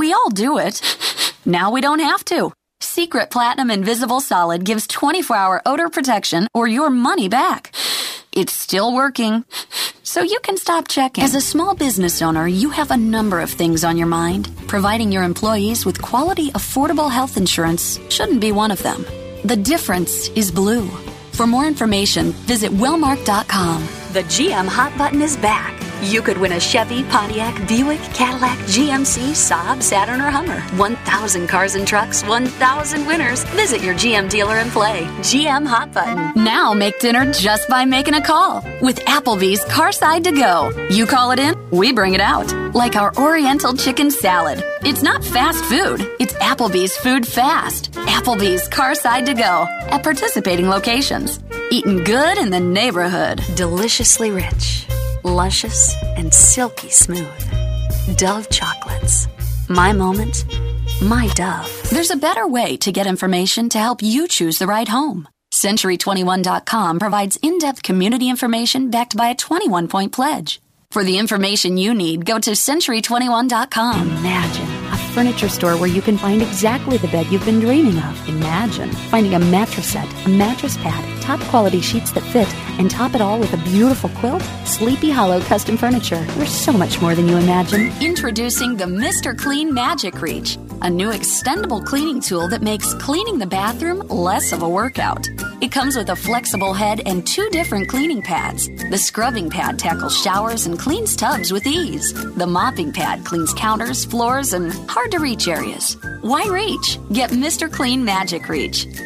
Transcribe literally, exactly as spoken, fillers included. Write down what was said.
We all do it. Now we don't have to. Secret Platinum Invisible Solid gives twenty-four hour odor protection or your money back. It's still working, so you can stop checking. As a small business owner, you have a number of things on your mind. Providing your employees with quality, affordable health insurance shouldn't be one of them. The difference is blue. For more information, visit Wellmark dot com. The G M Hot Button is back. You could win a Chevy, Pontiac, Buick, Cadillac, G M C, Saab, Saturn, or Hummer. one thousand cars and trucks, one thousand winners. Visit your G M dealer and play. G M Hot Button. Now make dinner just by making a call. With Applebee's Carside to Go. You call it in, we bring it out. Like our Oriental Chicken Salad. It's not fast food. It's Applebee's Food Fast. Applebee's Carside to Go. At participating locations. Eating good in the neighborhood. Deliciously rich. Luscious and silky smooth. Dove chocolates. My moment, my Dove. There's a better way to get information to help you choose the right home. Century twenty-one dot com provides in-depth community information backed by a twenty-one point pledge. For the information you need, go to Century twenty-one dot com. Imagine a furniture store where you can find exactly the bed you've been dreaming of. Imagine finding a mattress set, a mattress pad, top quality sheets that fit, and top it all with a beautiful quilt. Sleepy Hollow Custom Furniture. We're so much more than you imagine. Introducing the Mister Clean Magic Reach, a new extendable cleaning tool that makes cleaning the bathroom less of a workout. It comes with a flexible head and two different cleaning pads. The scrubbing pad tackles showers and cleans tubs with ease. The mopping pad cleans counters, floors, and hard-to-reach areas. Why reach? Get Mister Clean Magic Reach.